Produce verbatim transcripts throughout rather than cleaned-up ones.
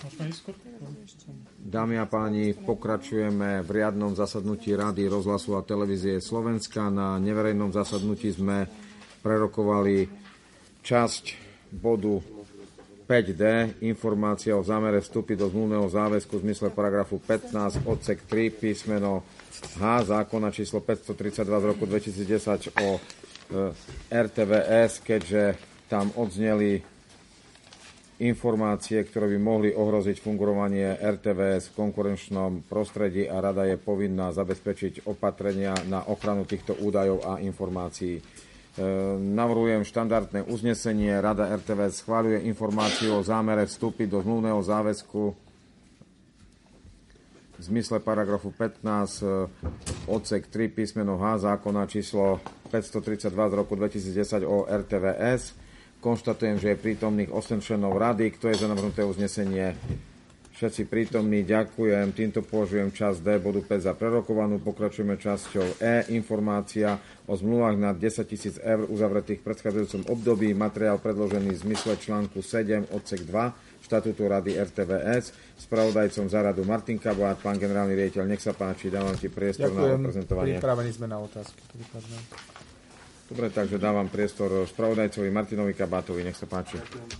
Dámy a páni, pokračujeme v riadnom zasadnutí Rady rozhlasu a televízie Slovenska. Na neverejnom zasadnutí sme prerokovali časť bodu päť dé, informácia o zámere vstúpiť do zmluvného záväzku v zmysle paragrafu pätnásť odsek tri písmeno H zákona číslo päťstotridsaťdva z roku dvetisícdesať o er té vé es, keďže tam odzneli informácie, ktoré by mohli ohroziť fungovanie er té vé es v konkurenčnom prostredí a rada je povinná zabezpečiť opatrenia na ochranu týchto údajov a informácií. E, navrhujem štandardné uznesenie. Rada er té vé es schváľuje informáciu o zámere vstúpiť do zmluvného záväzku v zmysle paragrafu pätnásť odsek tri písmeno H zákona číslo päťstotridsaťdva z roku dvetisícdesať o er té vé es. Konštatujem, že je prítomných osem členov rady. Kto je za navrhnuté uznesenie? Všetci prítomní, ďakujem. Týmto považujem časť D bodu päť za prerokovanú. Pokračujeme časťou E. Informácia o zmluvách nad desaťtisíc eur uzavretých v predchádzajúcom období. Materiál predložený v zmysle článku sedem odsek dva štatútu Rady er té vé es. Spravodajcom za radu Martin Kabát. Pán generálny riaditeľ, nech sa páči, dávam ti priestor ďakujem. Na prezentovanie. Pripravení sme na otázky. Dobre, takže dávam priestor spravodajcovi Martinovi Kabátovi. Nech sa páči.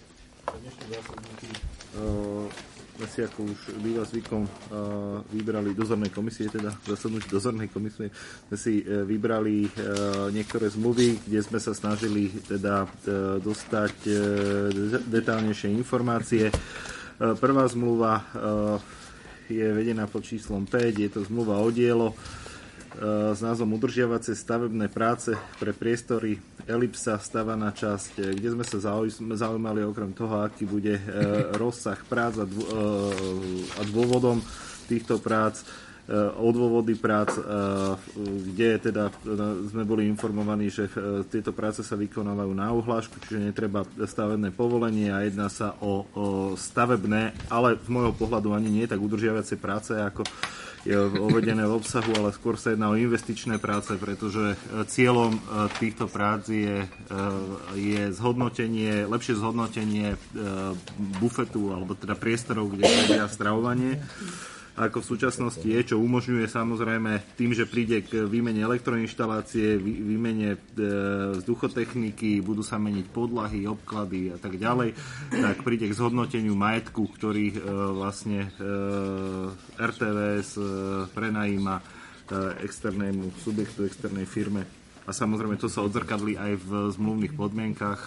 Asi ako už býva zvykom, vybrali dozornej komisie, teda zasadnúť dozornej komisie, sme si vybrali niektoré zmluvy, kde sme sa snažili teda dostať detálnejšie informácie. Prvá zmluva je vedená pod číslom päť, je to zmluva o dielo s názvom Udržiavacie stavebné práce pre priestory Elipsa stavaná časť, kde sme sa zaujímali okrem toho, aký bude rozsah prác a dôvodom týchto prác, odôvody prác, kde teda sme boli informovaní, že tieto práce sa vykonávajú na ohlášku, čiže netreba stavebné povolenie a jedná sa o, o stavebné, ale z môjho pohľadu ani nie tak udržiavacie práce, ako je uvedené v obsahu, ale skôr sa jedná o investičné práce, pretože cieľom týchto prác je, je zhodnotenie, lepšie zhodnotenie bufetu, alebo teda priestorov, kde prebieha stravovanie, ako v súčasnosti je, čo umožňuje samozrejme tým, že príde k výmene elektroinštalácie, výmene vzduchotechniky, budú sa meniť podlahy, obklady a tak ďalej, tak príde k zhodnoteniu majetku, ktorý vlastne er té vé es prenajíma externému subjektu, externej firme. A samozrejme to sa odzrkadlí aj v zmluvných podmienkach.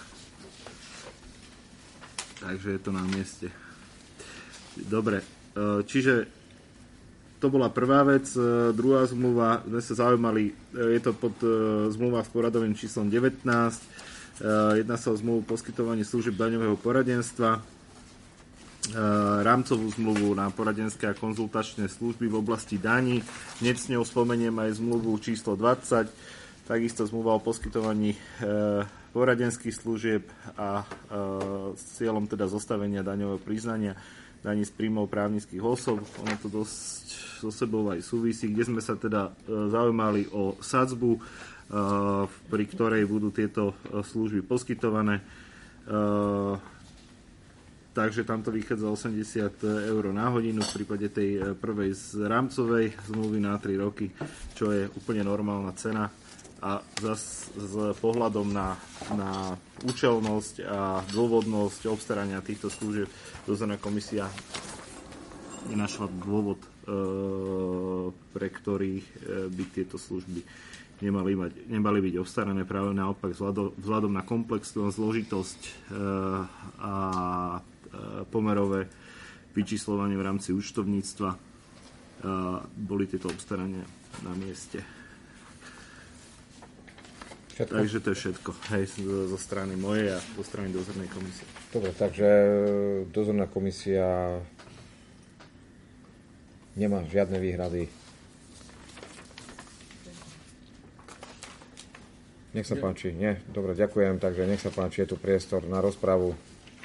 Takže je to na mieste. Dobre, čiže to bola prvá vec. Druhá zmluva, sme sa zaujímali, je to pod zmluva s poradovým číslom devätnásť. Jedná sa o zmluvu poskytovanie služieb daňového poradenstva, rámcovú zmluvu na poradenské a konzultačné služby v oblasti daní. Hneď s ňou spomeniem aj zmluvu číslo dvadsať, takisto zmluva o poskytovaní poradenských služieb a s cieľom teda zostavenia daňového priznania daní z príjmov právnických osob. Ono to dosť so sebou aj súvisí, kde sme sa teda zaujímali o sadzbu, pri ktorej budú tieto služby poskytované. Takže tam to vychádza osemdesiat eur na hodinu v prípade tej prvej z rámcovej zmluvy na tri roky, čo je úplne normálna cena. A zas s pohľadom na, na účelnosť a dôvodnosť obstarania týchto služieb dozorná komisia nenašla dôvod, e, pre ktorých e, by tieto služby nemali, mať, nemali byť obstarané. Práve naopak vzhľadom, vzhľadom na komplexnú zložitosť e, a e, pomerové vyčíslovanie v rámci účtovníctva e, boli tieto obstarania na mieste. Všetko? Takže to je všetko. Hej, zo strany mojej a zo strany dozornej komisie. Dobre, takže dozorná komisia nemá žiadne výhrady. Nech sa páči. Nie? Dobre, ďakujem. Takže nech sa páči, je tu priestor na rozpravu.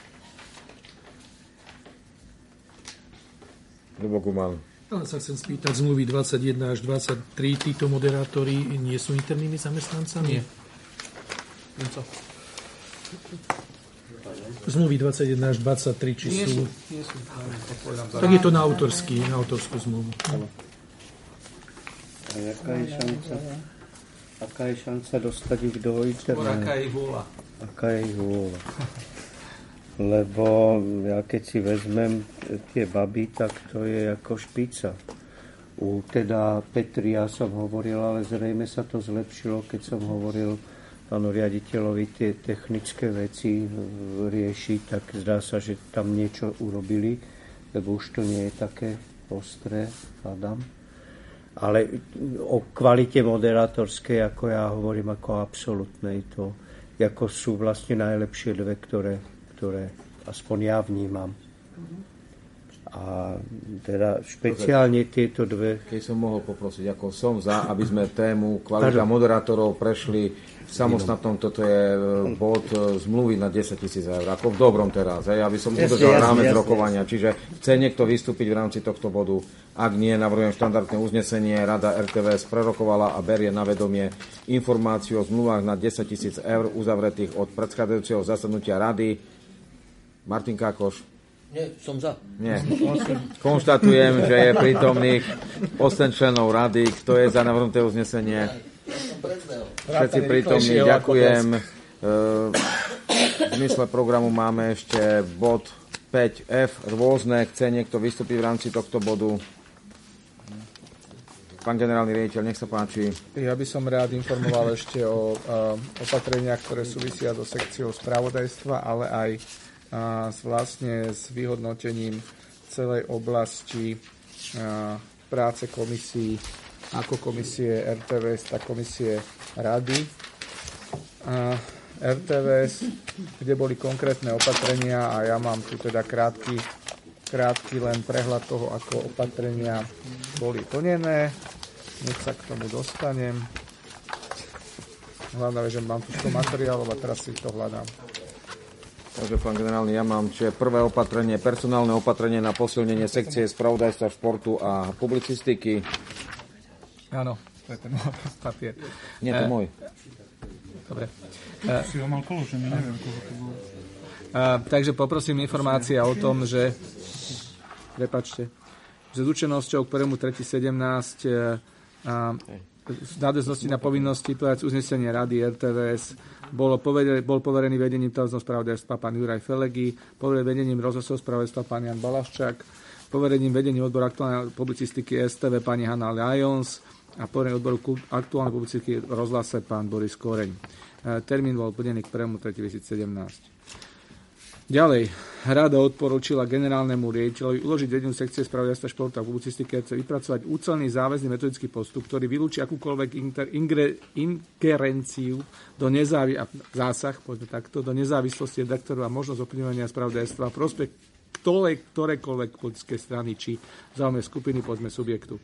Ľubo Guman. Ale sa chcem spýtať, zmluvy dvadsaťjeden až dvadsaťtri, títo moderátori nie sú internými zamestnancami? Nie. Co? Zmluvy dvadsaťjeden až dvadsaťtri, či Nie sú... sú, nie sú. Tak je to na autorský, na autorskú zmluvu. A jaká je šanca, aká je šanca dostať ich do internetu? Aká je ich vôľa? Aká je ich vôľa? Lebo ja keď si vezmem tie baby, tak to je ako špica. U teda Petri ja som hovoril, ale zrejme sa to zlepšilo, keď som hovoril pánu riaditeľovi tie technické veci riešiť, tak zdá sa, že tam niečo urobili, lebo už to nie je také ostré, hľadám. Ale o kvalite moderátorskej, ako ja hovorím, ako absolútnej, to ako sú vlastne najlepšie dve, ktoré, ktoré aspoň ja vnímam. A teda špeciálne tieto dve... Keď som mohol poprosiť, ako som za, aby sme tému kvalita moderátorov prešli v samostatnom, toto je bod zmluvy na desaťtisíc eur, ako v dobrom teraz, hej, aby som udržal rámec rokovania. Čiže chce niekto vystúpiť v rámci tohto bodu? Ak nie, navrhujem štandardné uznesenie. Rada er té vé es prerokovala a berie na vedomie informáciu o zmluvách na desaťtisíc eur uzavretých od predchádzajúceho zasadnutia rady. Martin Kákoš. Nie, som za. Nie. Konštatujem, že je prítomných osem členov rady. Kto je za navrhnuté uznesenie? Všetci prítomní. Ďakujem. V zmysle programu máme ešte bod päť ef, rôzne. Chce niekto vystúpiť v rámci tohto bodu? Pán generálny riaditeľ, nech sa páči. Ja by som rád informoval ešte o opatreniach, ktoré súvisia so sekciou spravodajstva, ale aj a vlastne s vyhodnotením celej oblasti a, práce komisí, ako komisie er té vé es, tak komisie rady. A er té vé es, kde boli konkrétne opatrenia a ja mám tu teda krátky, krátky len prehľad toho, ako opatrenia boli plnené. Nech sa k tomu dostanem. Hlavne, že mám tu to materiálov a teraz si to hľadám. Takže, pán generálny, ja mám, čiže prvé opatrenie, personálne opatrenie na posilnenie sekcie spravodajstva, športu a publicistiky. Áno, to je ten môj papier. Nie, to e, môj. Dobre. E, si ho mal položený, neviem, koho to bolo. E, takže poprosím informácia o tom, že prepáčte, že s účinnosťou k prvého tretieho sedemnásť v nadväznosti na povinnosti plňať uznesenie Rady er té vé es bol poverený, bol poverený vedením televízneho spravodajstva pán Juraj Felegi, poverený vedením rozhlasového spravodajstva pán Jan Balaščák, poverením vedením odboru aktuálnej publicistiky es té vé pani Hanna Lions a poverený odboru aktuálnej publicistiky v rozhlase pán Boris Koreň. Termín bol plnený k prvého tretieho dvetisícsedemnásť. Ďalej, rada odporúčila generálnemu riaditeľovi uložiť vedeniu sekcie spravodajstva, športu a publicistiky er té vé vypracovať úcelný záväzný metodický postup, ktorý vylúči akúkoľvek inter, ingre, ingerenciu do nezávi, a zásah, poďme takto, do nezávislosti redaktorov a možnosť ovplyvňovania spravodajstva v prospech ktorej, ktorejkoľvek politickej strany či záujme skupiny, poďme subjektu.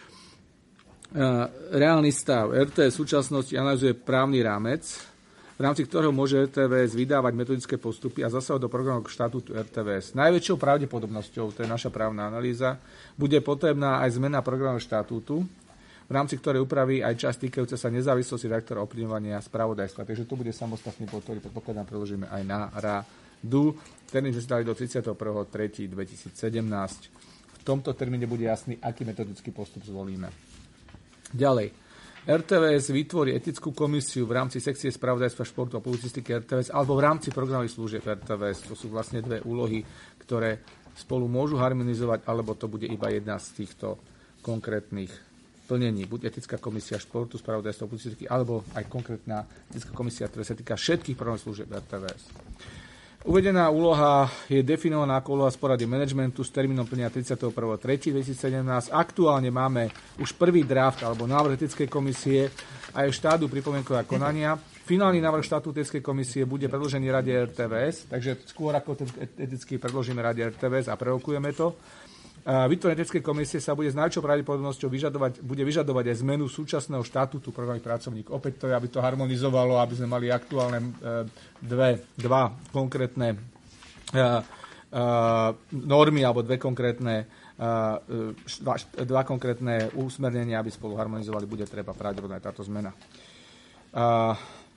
Reálny stav er té vé v súčasnosti analyzuje právny rámec, v rámci ktorého môže er té vé es vydávať metodické postupy a zasahovať do programov štatútu er té vé es. Najväčšou pravdepodobnosťou, to je naša právna analýza, bude potrebná aj zmena programov štatútu, v rámci ktorej upraví aj časť týkajúce sa nezávislosti redaktora ovplyvňovania spravodajstva. Takže tu bude samostatný bod, ktorý predpokladám preložíme aj na radu. Termín sme si dali do tridsiateho prvého tretieho dvetisícsedemnásť. V tomto termíne bude jasný, aký metodický postup zvolíme. Ďalej. er té vé es vytvorí etickú komisiu v rámci sekcie spravodajstva, športu a publicistiky er té vé es alebo v rámci programových služieb er té vé es. To sú vlastne dve úlohy, ktoré spolu môžu harmonizovať, alebo to bude iba jedna z týchto konkrétnych plnení. Buď etická komisia športu, spravodajstva, publicistiky, alebo aj konkrétna etická komisia, ktorá sa týka všetkých programových služieb er té vé es. Uvedená úloha je definovaná ako úloha z porady manažmentu s termínom plnenia tridsiateho prvého tretieho dvetisícsedemnásť. Aktuálne máme už prvý draft alebo návrh etickej komisie a je v štádiu pripomienkového konania. Finálny návrh štátu etickej komisie bude predložený Rade er té vé es, takže skôr ako ten etický predložíme Rade er té vé es a prerokujeme to. Vytvorenie etickej komisie sa bude s najväčšou pravdepodobnosťou vyžadovať, bude vyžadovať aj zmenu súčasného štatútu programových pracovníkov. Opäť to je, aby to harmonizovalo, aby sme mali aktuálne dve, dva konkrétne uh, uh, normy alebo dve konkrétne, uh, dva, dva konkrétne usmernenia, aby spolu harmonizovali, bude treba pravdepodobne táto zmena. Uh,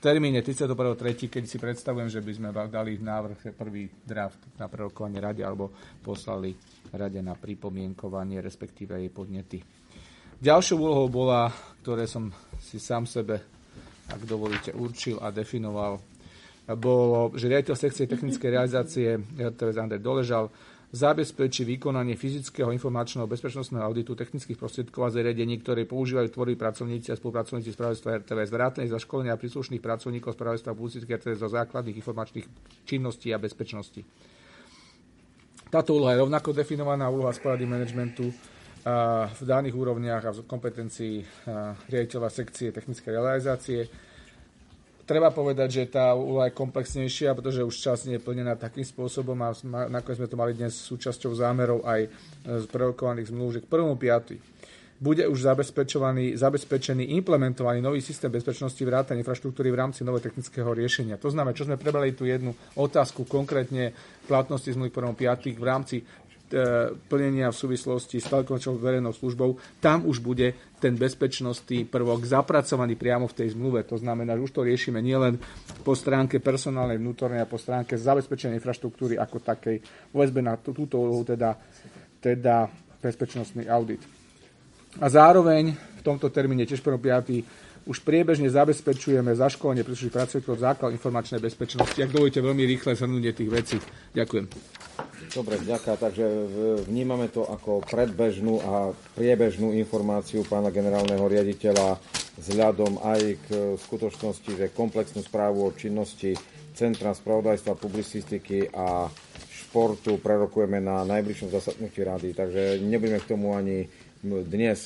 termíne tridsiateho prvého tretieho keď si predstavujem, že by sme dali návrh, prvý draft na prerokovanie rade alebo poslali rade na pripomienkovanie, respektíve jej podnety. Ďalšou úlohou bola, ktoré som si sám sebe, ak dovolíte, určil a definoval, bolo, že riaditeľ sekcie technickej realizácie er té vé es Andrej Doležal zabezpečí vykonanie fyzického informačného bezpečnostného auditu technických prostriedkov a zariadení, ktoré používajú tvoriví pracovníci a spolupracovníci spravodajstva er té vé es, vrátane zaškolenia príslušných pracovníkov spravodajstva publicistiky er té vé es zo základných informačných činností a bezpečnosti. Táto úloha je rovnako definovaná úloha sporady manažmentu v daných úrovniach a v kompetencii riaditeľa sekcie technickej realizácie. Treba povedať, že tá úloha je komplexnejšia, pretože už čas nie je plnená takým spôsobom a nakoniec sme to mali dnes súčasťou zámerov aj z prerokovaných zmluv, že k prvého piateho bude už zabezpečovaný, zabezpečený, implementovaný nový systém bezpečnosti vrátane infraštruktúry v rámci nového technického riešenia. To znamená, čo sme prebrali tú jednu otázku, konkrétne platnosti zmluvy k prvého piateho v rámci plnenia v súvislosti s telekomunikačnou verejnou službou, tam už bude ten bezpečnostný prvok zapracovaný priamo v tej zmluve. To znamená, že už to riešime nielen po stránke personálnej vnútornej a po stránke zabezpečenia infraštruktúry ako takej v väzbe na túto úlohu, teda, teda bezpečnostný audit. A zároveň v tomto termíne tiež prvého piateho už priebežne zabezpečujeme zaškolenie príslušných pracovníkov základ informačnej bezpečnosti. Ak dovolíte veľmi rýchle zhrnutie tých vecí. Ďakujem. Dobre, ďakujem. Takže vnímame to ako predbežnú a priebežnú informáciu pána generálneho riaditeľa vzhľadom aj k skutočnosti, že komplexnú správu o činnosti Centra spravodajstva, publicistiky a športu prerokujeme na najbližšom zasadnutí rady. Takže nebudeme k tomu ani dnes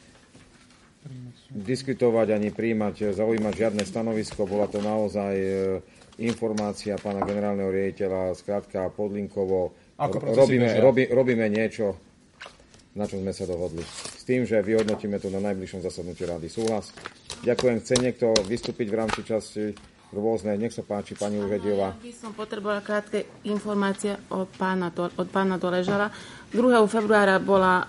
diskutovať, ani príjmať, zaujímať žiadne stanovisko. Bola to naozaj informácia pána generálneho riaditeľa, skrátka podlinkovo. Robíme, robí, robíme niečo, na čom sme sa dohodli. S tým, že vyhodnotíme to na najbližšom zasadnutí rady. Súhlas? Ďakujem. Chce niekto vystúpiť v rámci časti rôzne? Nech sa páči, pani Uhediová. Ja by som potrebovala krátke informácie od pána, od pána Doležala. druhého februára bola,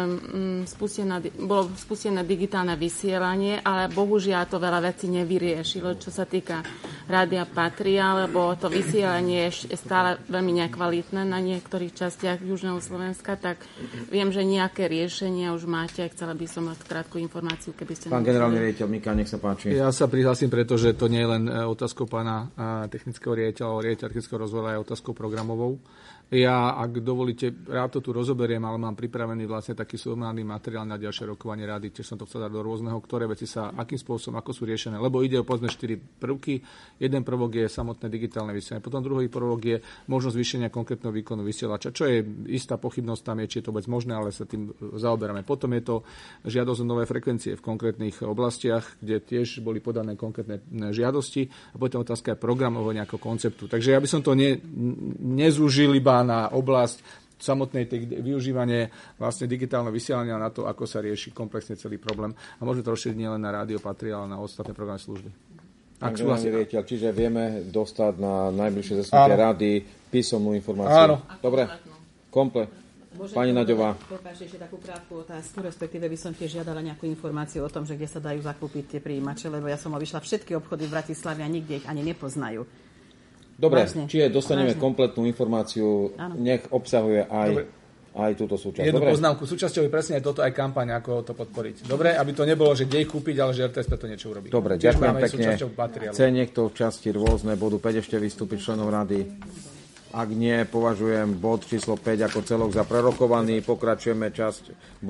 um, spustená, bolo spustené digitálne vysielanie, ale bohužiaľ to veľa vecí nevyriešilo, čo sa týka Rádia Patria, lebo to vysielanie je stále veľmi nekvalitné na niektorých častiach Južného Slovenska, tak viem, že nejaké riešenia už máte. Chcela by som mať krátku informáciu, keby ste... Pán generálny riaditeľ Mika, nech sa páči. Ja sa prihlásim, pretože to nie je len otázkou pána technického riaditeľa, ale riaditeľa technického rozvoja, aj otázkou programovou. Ja, ak dovolíte, rád to tu rozoberiem, ale mám pripravený vlastne taký súhrnný materiál na ďalšie rokovanie rady, tiež som to chcel dať do rôzneho, ktoré veci sa, akým spôsobom, ako sú riešené, lebo ide o povedzme štyri prvky. Jeden prvok je samotné digitálne vysielanie, potom druhý prvok je možnosť zvýšenia konkrétneho výkonu vysielača, čo je istá pochybnosť tam je, či je to vôbec možné, ale sa tým zaoberáme. Potom je to žiadosť o nové frekvencie v konkrétnych oblastiach, kde tiež boli podané konkrétne žiadosti, a potom otázka je programovania ako konceptu. Takže ja by som to ne, nezúžil iba na oblasť samotnej tej využívanie vlastne digitálneho vysielania na to, ako sa rieši komplexne celý problém. A môžeme to rozšíriť nielen na Rádio Patria, ale na ostatné programy služby. Ak súhlasí, riaditeľ, čiže vieme dostať na najbližšie zasadnutie rady písomnú informáciu. Áno. Dobre, komple. Pani Naďová. Prepáčte, ešte takú krátku otázku, respektíve by som tiež žiadala nejakú informáciu o tom, že kde sa dajú zakúpiť tie prijímače, lebo ja som obišla všetky obchody v Bratislave a nikde ich ani nepoznajú. Dobre, Vážne. čiže dostaneme Vážne. kompletnú informáciu, áno. Nech obsahuje aj, aj túto súčasť. Jednu Dobre? poznámku. Súčasťou je presne aj toto, aj kampaň, ako to podporiť. Dobre, aby to nebolo, že kde ich kúpiť, ale že er té es pé to niečo urobí. Dobre, Tiež ďakujem máme pekne. Chce niekto v časti rôzne bodu päť ešte vystúpiť členov rady? Ak nie, považujem bod číslo päť ako celok za prerokovaný. Pokračujeme časť